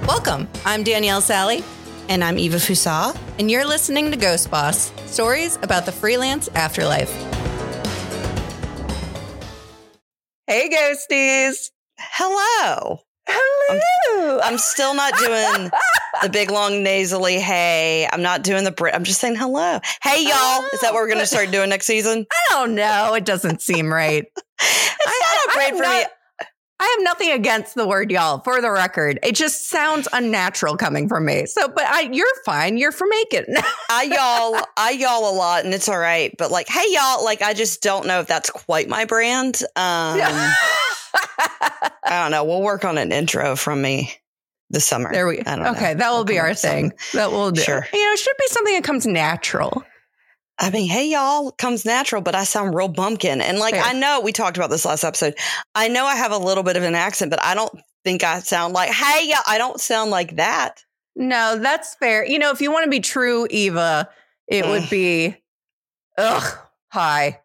Welcome. I'm Danielle Sally. And I'm Eva Fusa. And you're listening to Ghost Boss, stories about the freelance afterlife. Hey, ghosties. Hello. Hello. I'm still not doing the big, long, nasally, hey. I'm not doing the I'm just saying hello. Hey, y'all. Is that what we're going to start doing next season? I don't know. It doesn't seem right. It's not great for me. I have nothing against the word y'all, for the record. It just sounds unnatural coming from me. So, but you're fine. You're from Macon. I y'all a lot, and it's all right. But like, hey, y'all, like, I just don't know if that's quite my brand. I don't know. We'll work on an intro from me this summer. There we go. Okay, that will be our thing. That will do. Sure. You know, it should be something that comes natural. I mean, hey, y'all comes natural, but I sound real bumpkin. And like, I know we talked about this last episode. I know I have a little bit of an accent, but I don't think I sound like, hey, y'all. I don't sound like that. No, that's fair. You know, if you want to be true, Eva, it would be, hi.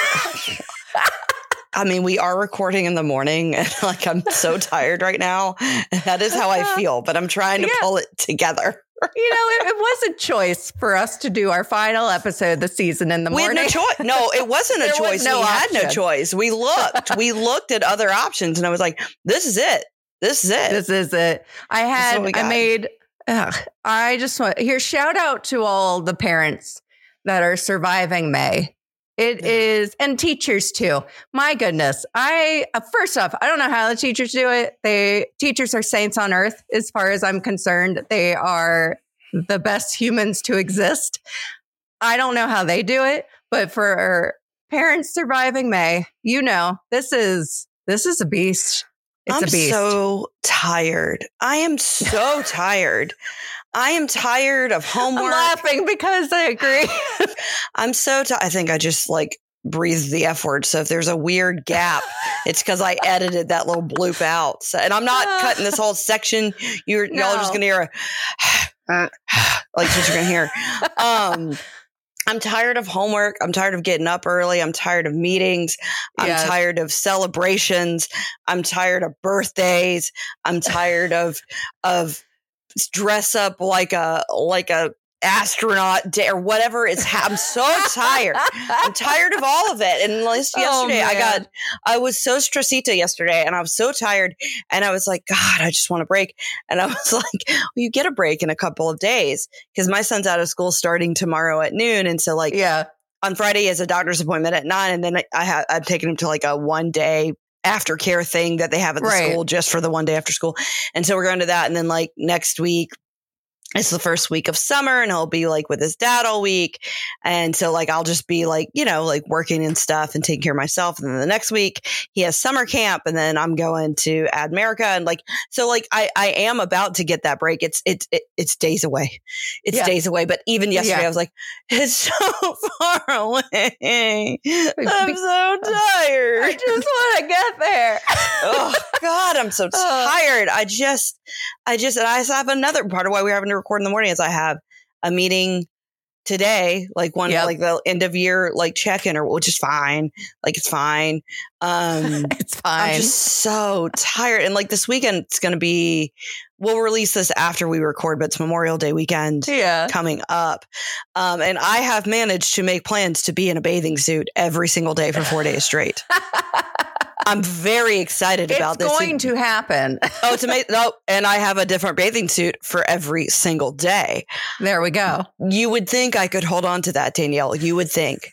I mean, we are recording in the morning, and like, I'm so tired right now. And that is how I feel, but I'm trying to pull it together. You know, it was a choice for us to do our final episode this season in the morning. We had no choice. No, it wasn't a choice. We had no choice. We looked at other options, and I was like, this is it. This is it. This is it. I just want here, shout out to all the parents that are surviving May. It is, and teachers too. My goodness. First off, I don't know how the teachers do it. Teachers are saints on earth, as far as I'm concerned. They are the best humans to exist. I don't know how they do it, but for parents surviving May, you know, this is a beast. It's a beast. I'm so tired. I am so tired. I am tired of homework. I'm laughing because I agree. I'm so tired. I think I just like breathed the F word. So if there's a weird gap, it's because I edited that little bloop out. So, and I'm not cutting this whole section. Y'all are just going to hear like what you're going to hear. I'm tired of homework. I'm tired of getting up early. I'm tired of meetings. I'm tired of celebrations. I'm tired of birthdays. I'm tired of dress up like a astronaut day or whatever I'm so tired. I'm tired of all of it. And yesterday I was so stressita yesterday, and I was so tired, and I was like, God, I just want a break. And I was like, well, you get a break in a couple of days, because my son's out of school starting tomorrow at noon. And so on Friday he has a doctor's appointment at 9. And then I've taken him to like a 1-day aftercare thing that they have at the school just for the 1 day after school. And so we're going to that. And then like next week, it's the first week of summer, and he'll be like with his dad all week. And so like, I'll just be like, you know, like working and stuff and taking care of myself. And then the next week he has summer camp, and then I'm going to Admerica. And like, so like, I am about to get that break. It's days away. It's days away. But even yesterday I was like, it's so far away. I'm so tired. I just want to get there. Oh God, I'm so tired. And I have another part of why we're having to record in the morning is I have a meeting today, like like the end of year, like check-in, which is fine. Like, it's fine. It's fine. I'm just so tired. And like this weekend, it's going to be, we'll release this after we record, but it's Memorial Day weekend coming up. And I have managed to make plans to be in a bathing suit every single day for 4 days straight. I'm very excited about this. It's going to happen. Oh, it's amazing. No, and I have a different bathing suit for every single day. There we go. You would think I could hold on to that, Danielle. You would think.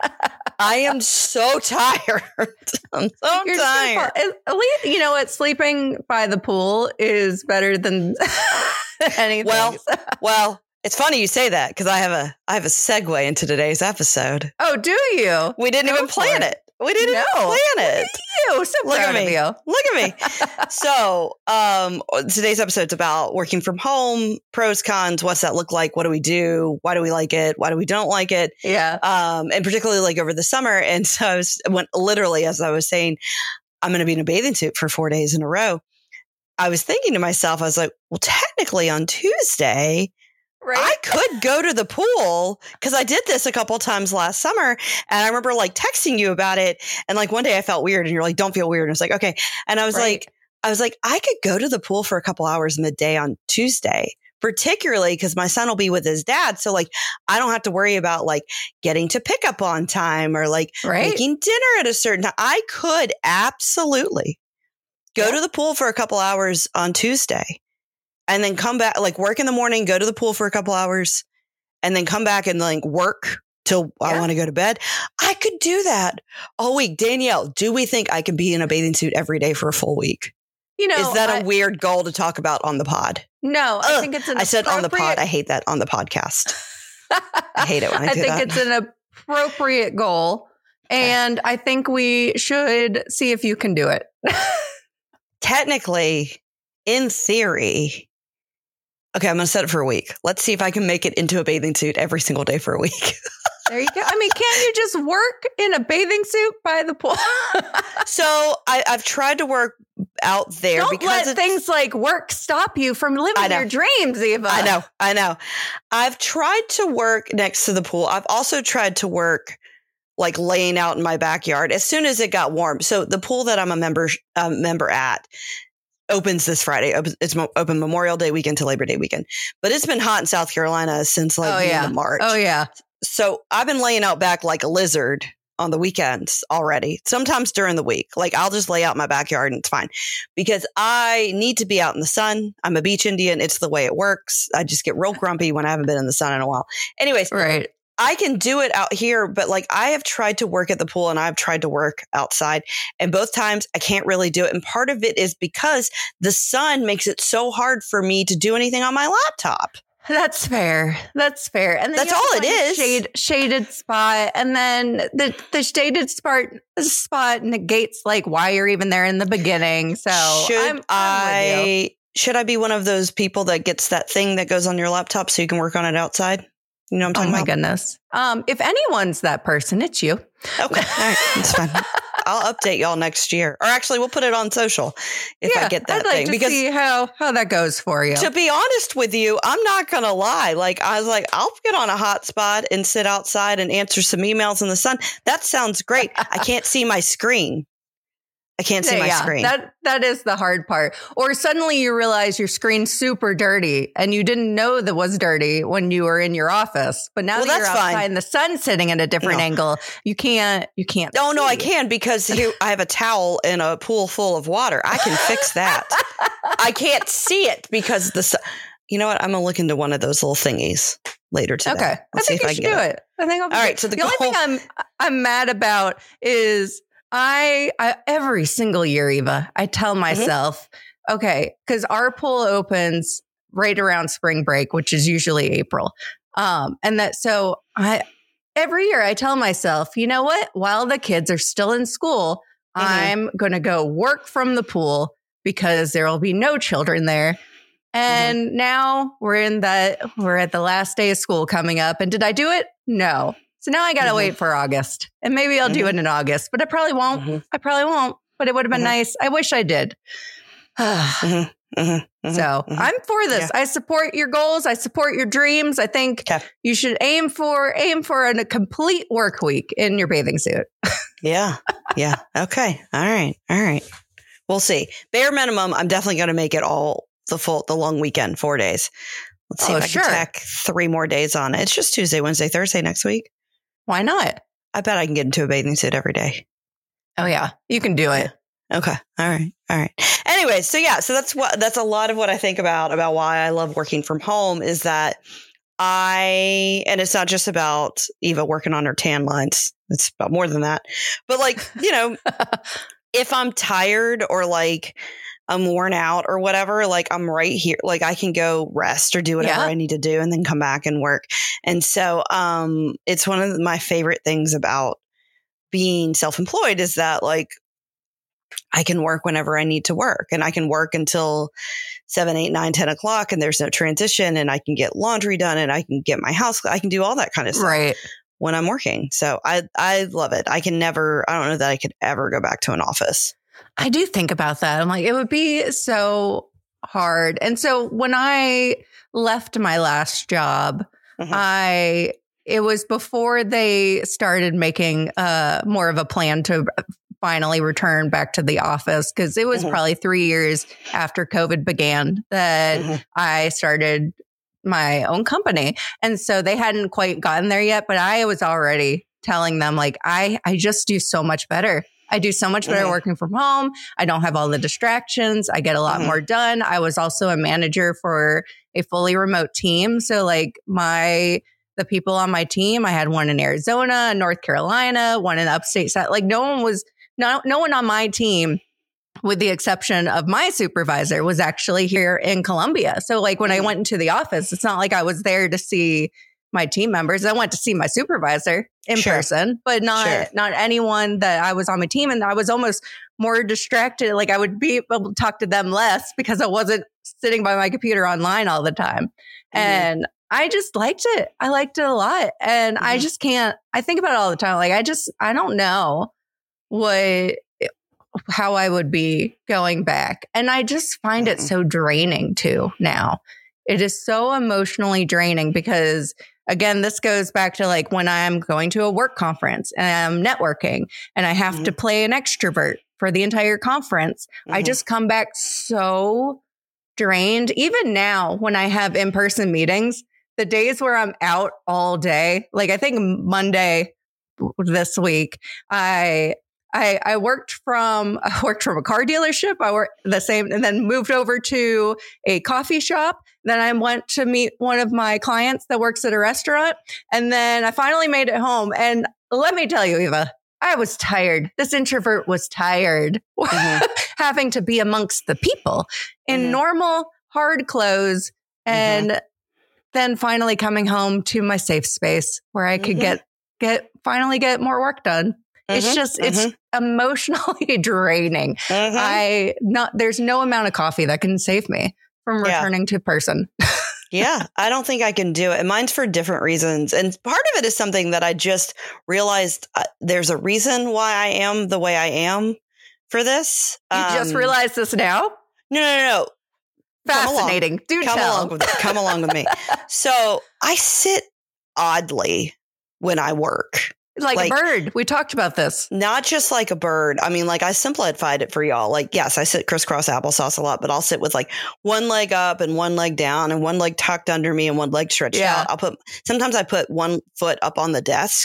I am so tired. I'm so tired. At least, you know what? Sleeping by the pool is better than anything. Well, it's funny you say that, because I have a segue into today's episode. Oh, do you? We didn't even plan it. We didn't even plan it. You so Look proud at me. of you. Look at me. So today's episode's about working from home, pros, cons, what's that look like? What do we do? Why do we like it? Why do we don't like it? Yeah. And particularly like over the summer. And so literally, as I was saying, I'm going to be in a bathing suit for 4 days in a row. I was thinking to myself, I was like, well, technically on Tuesday, Right? I could go to the pool, because I did this a couple times last summer, and I remember like texting you about it. And like one day I felt weird, and you're like, don't feel weird. And I was like, okay. And I was like, I was like, I could go to the pool for a couple hours midday on Tuesday, particularly because my son will be with his dad. So like, I don't have to worry about like getting to pick up on time or like making dinner at a certain time. I could absolutely go to the pool for a couple hours on Tuesday and then come back, like work in the morning, go to the pool for a couple hours and then come back and like work till I want to go to bed. I could do that all week. Danielle, do we think I can be in a bathing suit every day for a full week? You know, is that a weird goal to talk about on the pod? No, I think it's I said on the pod. I hate that on the podcast. I hate it when I do that. I think it's an appropriate goal. And I think we should see if you can do it. Technically, in theory, okay, I'm going to set it for a week. Let's see if I can make it into a bathing suit every single day for a week. There you go. I mean, can't you just work in a bathing suit by the pool? So I've tried to work out there. Don't because let things like work stop you from living your dreams, Eva. I know. I've tried to work next to the pool. I've also tried to work like laying out in my backyard as soon as it got warm. So the pool that I'm a member at opens this Friday. It's open Memorial Day weekend to Labor Day weekend. But it's been hot in South Carolina since like the end of March. Oh, yeah. So I've been laying out back like a lizard on the weekends already, sometimes during the week. Like I'll just lay out in my backyard and it's fine because I need to be out in the sun. I'm a beach Indian. It's the way it works. I just get real grumpy when I haven't been in the sun in a while. Anyways, right. I can do it out here, but like I have tried to work at the pool and I've tried to work outside and both times I can't really do it. And part of it is because the sun makes it so hard for me to do anything on my laptop. That's fair. And then that's all it is. Shaded spot. And then the shaded spot negates like why you're even there in the beginning. So should I be one of those people that gets that thing that goes on your laptop so you can work on it outside? You know what I'm talking about? Oh my goodness. If anyone's that person, it's you. Okay. All right. That's fine. I'll update y'all next year. Or actually, we'll put it on social if I get that I'd like thing. To because see how that goes for you. To be honest with you, I'm not going to lie. Like, I was like, I'll get on a hot spot and sit outside and answer some emails in the sun. That sounds great. I can't see my screen. I can't see my screen. That is the hard part. Or suddenly you realize your screen's super dirty and you didn't know that was dirty when you were in your office. But now that you're outside and the sun's sitting at a different angle, you can't. Oh, no, I can because here I have a towel in a pool full of water. I can fix that. I can't see it because the sun. You know what? I'm going to look into one of those little thingies later today. Okay. I think you should do it. I think I'll be all right. So the only thing I'm mad about is I every single year, Eva, I tell myself, okay, because our pool opens right around spring break, which is usually April. Every year I tell myself, you know what? While the kids are still in school, I'm going to go work from the pool because there will be no children there. And now we're at the last day of school coming up. And did I do it? No. So now I got to wait for August and maybe I'll do it in August, but I probably won't. But it would have been nice. I wish I did. So I'm for this. Yeah. I support your goals. I support your dreams. I think you should aim for a complete work week in your bathing suit. Yeah. Okay. All right. We'll see. Bare minimum, I'm definitely going to make it all the long weekend, 4 days. Let's see if I can tack 3 more days on it. It's just Tuesday, Wednesday, Thursday next week. Why not? I bet I can get into a bathing suit every day. Oh yeah, you can do it. Okay. All right. Anyway, so that's a lot of what I think about why I love working from home is that and it's not just about Eva working on her tan lines. It's about more than that. But like, if I'm tired or like I'm worn out or whatever, like I'm right here, like I can go rest or do whatever I need to do and then come back and work. And so it's one of my favorite things about being self-employed is that like I can work whenever I need to work and I can work until 7, 8, 9, 10 o'clock and there's no transition and I can get laundry done and I can get my house. I can do all that kind of stuff when I'm working. So I love it. I don't know that I could ever go back to an office. I do think about that. I'm like, it would be so hard. And so when I left my last job, it was before they started making more of a plan to finally return back to the office, because it was probably 3 years after COVID began that I started my own company. And so they hadn't quite gotten there yet, but I was already telling them, like, I just do so much better. I do so much better working from home. I don't have all the distractions. I get a lot more done. I was also a manager for a fully remote team. So like the people on my team, I had one in Arizona, North Carolina, one in upstate side. Like no one on my team, with the exception of my supervisor, was actually here in Columbia. So like when I went into the office, it's not like I was there to see my team members. I went to see my supervisor in person, but not anyone that I was on my team. And I was almost more distracted. Like I would be able to talk to them less because I wasn't sitting by my computer online all the time. And I just liked it. I liked it a lot. And I just can't, I think about it all the time. Like I don't know how I would be going back. And I just find it so draining too now. It is so emotionally draining because, again, this goes back to like when I'm going to a work conference and I'm networking and I have to play an extrovert for the entire conference. I just come back so drained. Even now when I have in-person meetings, the days where I'm out all day, like I think Monday this week, I worked from a car dealership. I worked the same and then moved over to a coffee shop. Then I went to meet one of my clients that works at a restaurant. And then I finally made it home. And let me tell you, Eva, I was tired. This introvert was tired having to be amongst the people in normal, hard clothes. And then finally coming home to my safe space where I could finally get more work done. It's just, it's emotionally draining. There's no amount of coffee that can save me from returning to person. Yeah, I don't think I can do it. And mine's for different reasons. And part of it is something that I just realized there's a reason why I am the way I am for this. You just realized this now? No. Fascinating. Come along with me. So I sit oddly when I work. Like a bird. We talked about this. Not just like a bird. I mean, like I simplified it for y'all. Like, yes, I sit crisscross applesauce a lot, but I'll sit with like one leg up and one leg down and one leg tucked under me and one leg stretched out. Sometimes I put one foot up on the desk.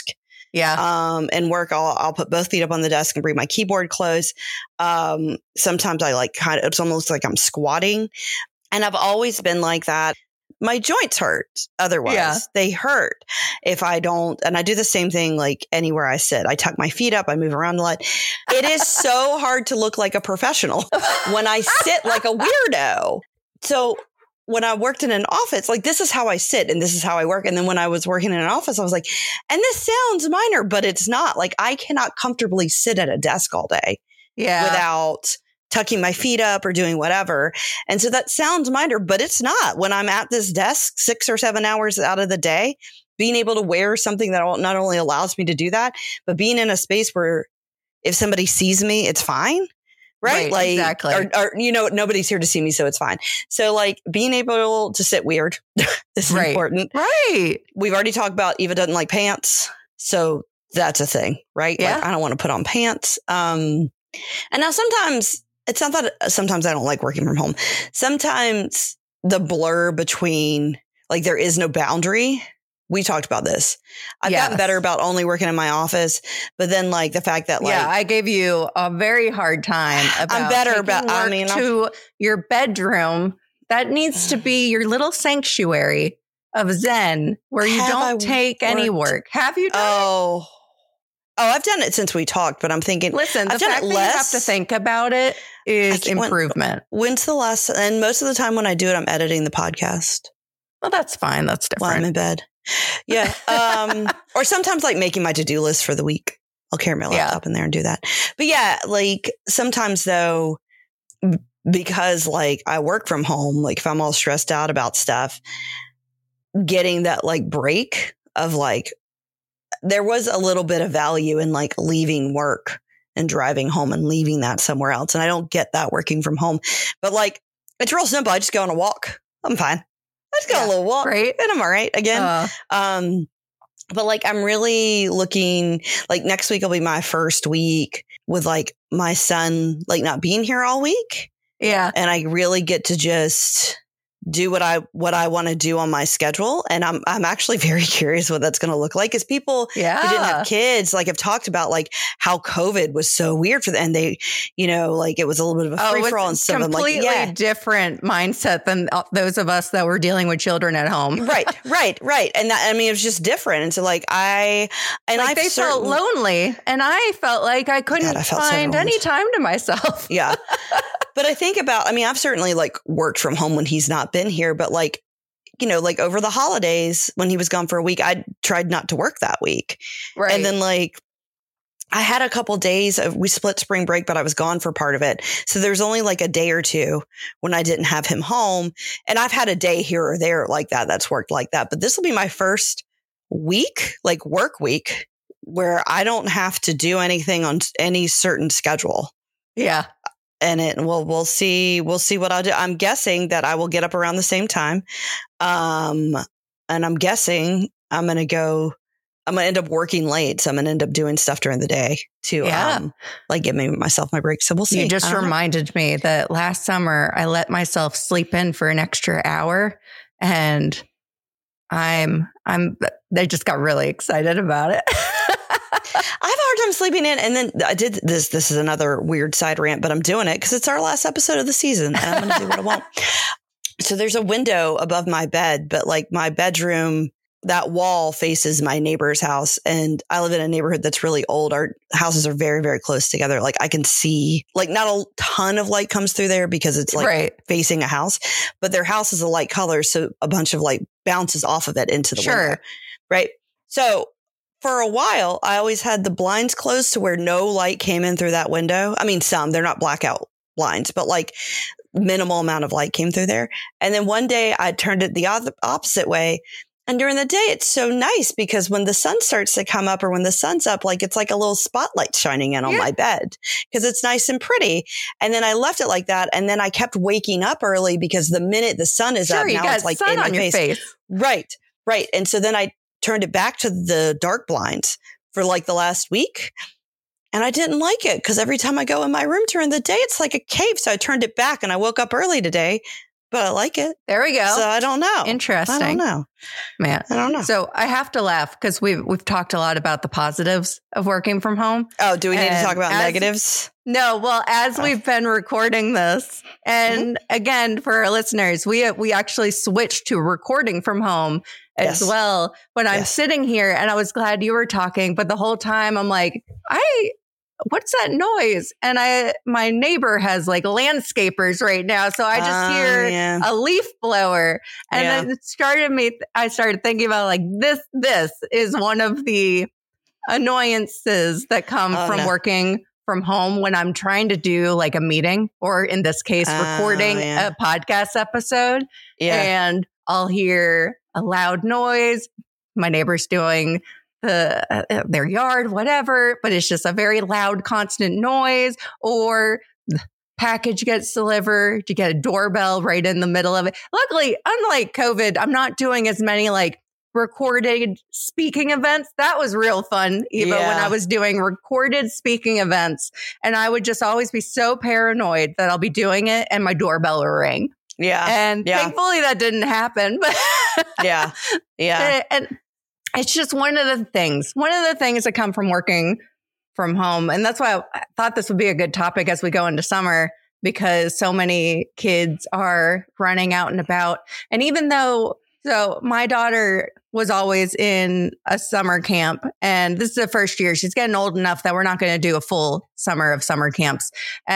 And work. I'll put both feet up on the desk and bring my keyboard close. Sometimes I like it's almost like I'm squatting. And I've always been like that. My joints hurt. Otherwise, they hurt if I don't. And I do the same thing like anywhere I sit. I tuck my feet up. I move around a lot. It is so hard to look like a professional when I sit like a weirdo. So when I worked in an office, like this is how I sit and this is how I work. And then when I was working in an office, I was like, and this sounds minor, but it's not. Like I cannot comfortably sit at a desk all day without tucking my feet up or doing whatever. And so that sounds minor, but it's not. When I'm at this desk 6 or 7 hours out of the day, being able to wear something that not only allows me to do that, but being in a space where if somebody sees me, it's fine. Right? Like, exactly. Or, nobody's here to see me, so it's fine. So like being able to sit weird is important. Right. We've already talked about Eva doesn't like pants. So that's a thing, right? Yeah. Like, I don't want to put on pants. And now sometimes it's not that sometimes I don't like working from home. Sometimes the blur between like there is no boundary. We talked about this. I've gotten better about only working in my office, but then like the fact that like I gave you a very hard time about I'm better about to your bedroom. That needs to be your little sanctuary of Zen where you don't take any work. Have you done it? Oh, I've done it since we talked, but I'm thinking, listen, the fact that you have to think about it is improvement. When's the last, and most of the time when I do it, I'm editing the podcast. Well, that's fine. That's different. While I'm in bed. Yeah. Or sometimes like making my to-do list for the week. I'll carry my laptop in there and do that. But yeah, like sometimes though, because like I work from home, like if I'm all stressed out about stuff, getting that like break of like, there was a little bit of value in like leaving work and driving home and leaving that somewhere else. And I don't get that working from home, but like, it's real simple. I just go on a walk. I'm fine. I just go on a little walk and I'm all right again. But like, I'm really looking like next week will be my first week with like my son, like not being here all week. Yeah. And I really get to just do what I want to do on my schedule. And I'm actually very curious what that's going to look like, because people who didn't have kids, like have talked about like how COVID was so weird for them. And they, like it was a little bit of a free for all and stuff. Completely different mindset than those of us that were dealing with children at home. Right. And that, it was just different. And so like they felt lonely, and I felt like I couldn't find any time to myself. Yeah. But I think about, I've certainly like worked from home when he's not been here, but like, like over the holidays when he was gone for a week, I tried not to work that week. Right. And then like I had a couple days we split spring break, but I was gone for part of it. So there's only like a day or two when I didn't have him home. And I've had a day here or there like that's worked like that. But this will be my first week, like work week, where I don't have to do anything on any certain schedule. Yeah. And we'll see what I'll do. I'm guessing that I will get up around the same time. And I'm guessing I'm going to end up working late. So I'm going to end up doing stuff during the day to like give myself my break. So we'll see. You just reminded me that last summer I let myself sleep in for an extra hour, and they just got really excited about it. I have a hard time sleeping in. And then I did this. This is another weird side rant, but I'm doing it because it's our last episode of the season and I'm going to do what I want. So there's a window above my bed, but like my bedroom, that wall faces my neighbor's house. And I live in a neighborhood that's really old. Our houses are very, very close together. Like I can see, like not a ton of light comes through there because it's like facing a house, but their house is a light color. So a bunch of light bounces off of it into the window. Right. So for a while, I always had the blinds closed to where no light came in through that window. They're not blackout blinds, but like minimal amount of light came through there. And then one day I turned it the opposite way. And during the day, it's so nice because when the sun starts to come up or when the sun's up, like it's like a little spotlight shining in on my bed because it's nice and pretty. And then I left it like that. And then I kept waking up early because the minute the sun is up, now it's like in my face. Right. And so then I turned it back to the dark blinds for like the last week. And I didn't like it because every time I go in my room during the day, it's like a cave. So I turned it back and I woke up early today, but I like it. There we go. So I don't know. Interesting. I don't know. Man. I don't know. So I have to laugh because we've talked a lot about the positives of working from home. Oh, do we need to talk about negatives? No. Well, as we've been recording this, and again, for our listeners, we actually switched to recording from home as well. When I'm sitting here, and I was glad you were talking, but the whole time I'm like, what's that noise? And my neighbor has like landscapers right now. So I just hear a leaf blower. And then I started thinking about like this is one of the annoyances that come from working from home when I'm trying to do like a meeting or in this case, recording a podcast episode. Yeah. And I'll hear a loud noise. My neighbor's doing their yard, whatever, but it's just a very loud, constant noise, or the package gets delivered. You get a doorbell right in the middle of it. Luckily, unlike COVID, I'm not doing as many like recorded speaking events. That was real fun, Eva, when I was doing recorded speaking events. And I would just always be so paranoid that I'll be doing it and my doorbell will ring. Yeah. And thankfully that didn't happen. But yeah. And it's just one of the things that come from working from home. And that's why I thought this would be a good topic as we go into summer, because so many kids are running out and about. And even though, so my daughter was always in a summer camp, and this is the first year. She's getting old enough that we're not going to do a full summer of summer camps.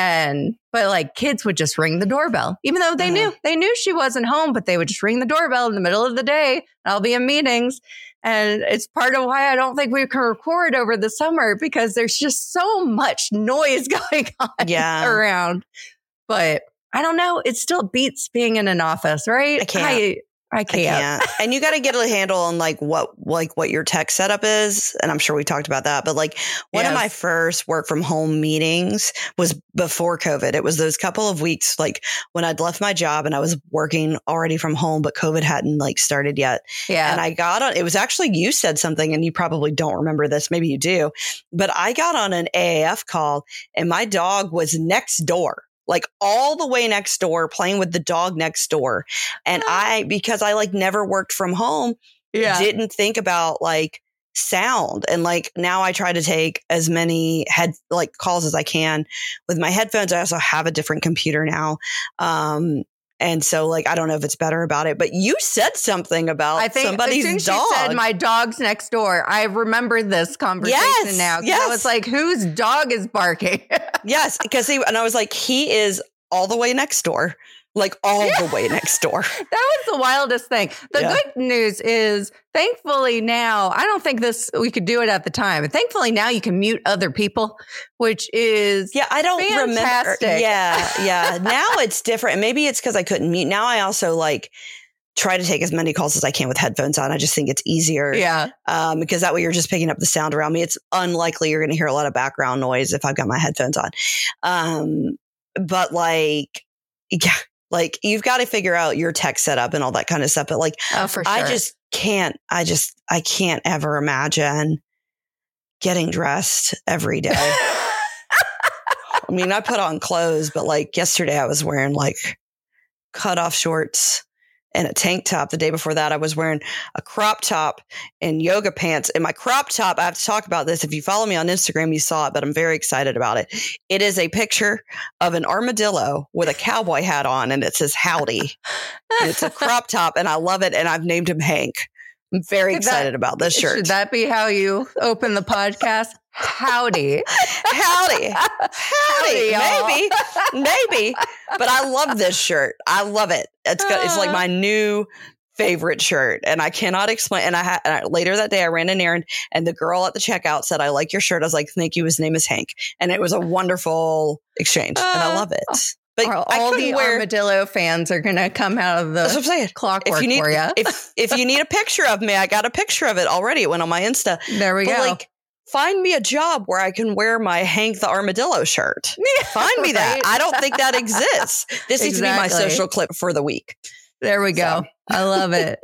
But like kids would just ring the doorbell, even though they knew she wasn't home, but they would just ring the doorbell in the middle of the day. I'll be in meetings. And it's part of why I don't think we can record over the summer, because there's just so much noise going on around. But I don't know. It still beats being in an office, right? I can't. And you got to get a handle on what your tech setup is. And I'm sure we talked about that. But one of my first work from home meetings was before COVID. It was those couple of weeks, when I'd left my job and I was working already from home, but COVID hadn't started yet. Yeah. And I got on, it was actually, you said something and you probably don't remember this. Maybe you do, but I got on an AAF call and my dog was next door. All the way next door, playing with the dog next door. And because I never worked from home, didn't think about sound. And now I try to take as many calls as I can with my headphones. I also have a different computer now. And so I don't know if it's better about it, but you said something about somebody's as soon as dog. She said my dog's next door. I remember this conversation now. Yes. I was like, whose dog is barking? Yes. And I was like, he is all the way next door. The way next door. That was the wildest thing. The good news is, thankfully now, I don't think we could do it at the time. But thankfully now you can mute other people, which is I don't fantastic. Remember. Yeah. Now it's different. Maybe it's because I couldn't mute. Now I also try to take as many calls as I can with headphones on. I just think it's easier. Yeah. Because that way you're just picking up the sound around me. It's unlikely you're going to hear a lot of background noise if I've got my headphones on. But you've got to figure out your tech setup and all that kind of stuff. But for sure. I can't ever imagine getting dressed every day. I mean, I put on clothes, but yesterday I was wearing cut off shorts and a tank top. The day before that, I was wearing a crop top and yoga pants. And my crop top, I have to talk about this. If you follow me on Instagram, you saw it, but I'm very excited about it. It is a picture of an armadillo with a cowboy hat on, and it says howdy. And it's a crop top, and I love it, and I've named him Hank. I'm very excited about this shirt. Should that be how you open the podcast? Howdy. Howdy. Maybe. But I love this shirt. I love it. It's my new favorite shirt, and I cannot explain. And later that day, I ran an errand, and the girl at the checkout said, "I like your shirt." I was like, "Thank you." His name is Hank, and it was a wonderful exchange, and I love it. But all the armadillo fans are going to come out of the clockwork for you. If you need a picture of me, I got a picture of it already. It went on my Insta. There we go. Find me a job where I can wear my Hank the Armadillo shirt. Find me that. I don't think that exists. This needs to be my social clip for the week. There we go. I love it.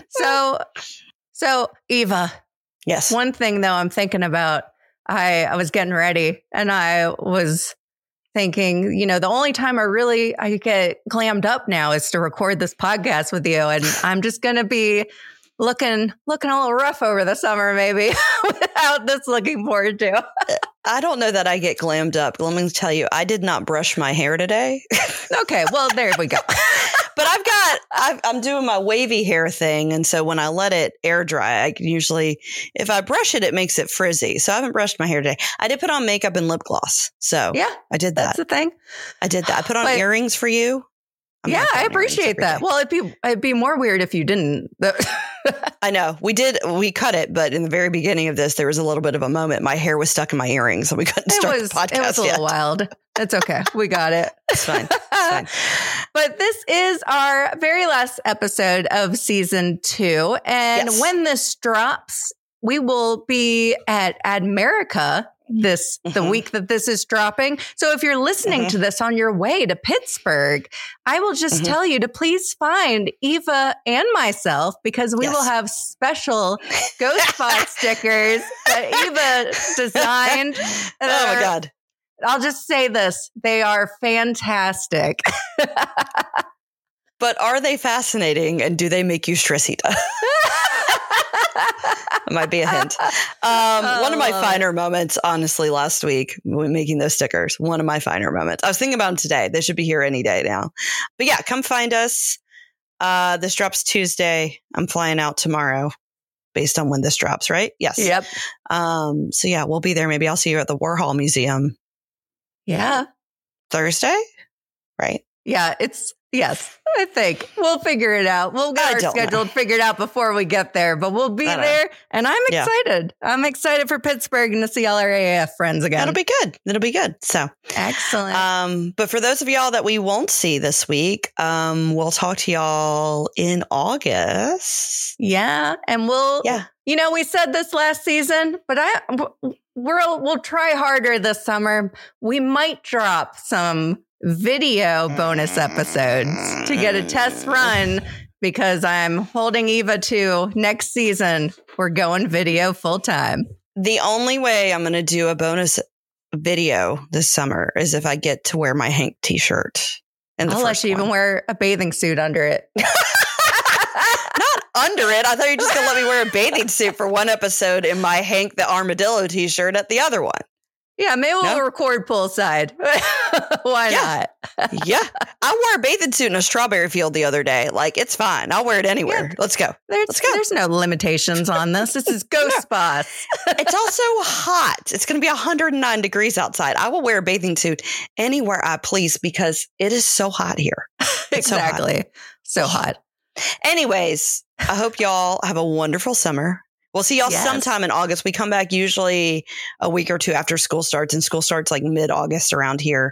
So Eva. Yes. One thing though I'm thinking about, I was getting ready and I was thinking, the only time I get glammed up now is to record this podcast with you. And I'm just going to be looking a little rough over the summer, maybe, without this looking forward to. I don't know that I get glammed up. Let me tell you, I did not brush my hair today. Okay, well, there we go. But I'm doing my wavy hair thing. And so when I let it air dry, I can usually, if I brush it, it makes it frizzy. So I haven't brushed my hair today. I did put on makeup and lip gloss. So yeah, I did that. That's the thing. I did that. I put on earrings for you. I appreciate that. Well, it'd be more weird if you didn't. I know. We cut it, but in the very beginning of this, there was a little bit of a moment. My hair was stuck in my earrings, so we couldn't start the podcast. It was a little wild. It's okay. We got it. It's fine. But this is our very last episode of season 2. And when this drops, we will be at Admerica the week that this is dropping. So if you're listening to this on your way to Pittsburgh, I will just tell you to please find Eva and myself, because we will have special Ghost Pod stickers that Eva designed. Oh my God. I'll just say this. They are fantastic. But are they fascinating, and do they make you stressita? It might be a hint. One of my finer moments, honestly, last week when making those stickers, one of my finer moments. I was thinking about them today. They should be here any day now. But yeah, come find us. This drops Tuesday. I'm flying out tomorrow based on when this drops, right? Yes. Yep. So yeah, we'll be there. Maybe I'll see you at the Warhol Museum. Yeah. Thursday, right? Yeah, it's Yes, I think we'll figure it out. We'll get our schedule figured out before we get there, but we'll be there. And I'm excited. Yeah. I'm excited for Pittsburgh and to see all our AAF friends again. That'll be good. It'll be good. So excellent. But for those of y'all that we won't see this week, we'll talk to y'all in August. Yeah. And you know, we said this last season, but we'll try harder this summer. We might drop some video bonus episodes to get a test run because I'm holding Eva to next season. We're going video full time. The only way I'm going to do a bonus video this summer is if I get to wear my Hank t-shirt. I'll let you even wear a bathing suit under it. Not under it. I thought you were just going to let me wear a bathing suit for one episode in my Hank the Armadillo t-shirt at the other one. Yeah, maybe we'll record poolside. Why not? Yeah. I wore a bathing suit in a strawberry field the other day. Like, it's fine. I'll wear it anywhere. Yeah. Let's go. There's no limitations on this. This is Ghost Boss. It's also hot. It's going to be 109 degrees outside. I will wear a bathing suit anywhere I please because it is so hot here. Exactly. So hot. Anyways, I hope y'all have a wonderful summer. We'll see y'all sometime in August. We come back usually a week or two after school starts, and school starts like mid-August around here.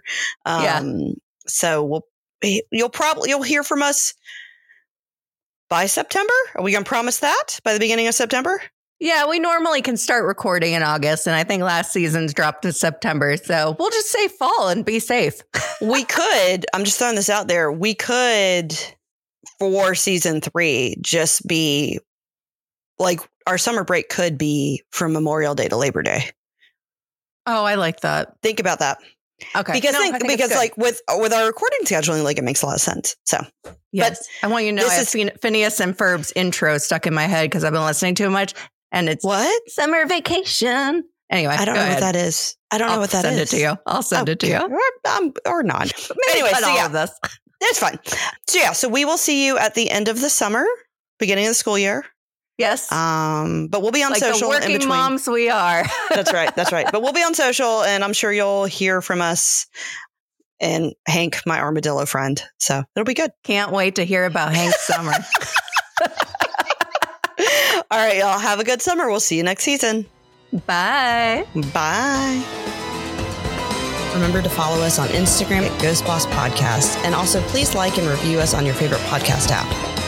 So you'll hear from us by September. Are we going to promise that by the beginning of September? Yeah, we normally can start recording in August, and I think last season's dropped in September. So we'll just say fall and be safe. We could. I'm just throwing this out there. We could, for season 3, just be like, our summer break could be from Memorial Day to Labor Day. Oh, I like that. Think about that. Okay. Because like with our recording scheduling, like it makes a lot of sense. So yes, I want you to know I have Phineas and Ferb's intro stuck in my head because I've been listening to it much, and it's what? Summer vacation. Anyway, I don't know what that is. I don't know what that is. Send it to you. I'll send it to you. Or not. Anyway, so all of this. It's fine. So we will see you at the end of the summer, beginning of the school year. Yes. But we'll be on like social. The working moms we are. That's right. But we'll be on social, and I'm sure you'll hear from us and Hank, my armadillo friend. So it'll be good. Can't wait to hear about Hank's summer. All right, y'all. Have a good summer. We'll see you next season. Bye. Bye. Remember to follow us on Instagram at Ghost Boss Podcast. And also please like and review us on your favorite podcast app.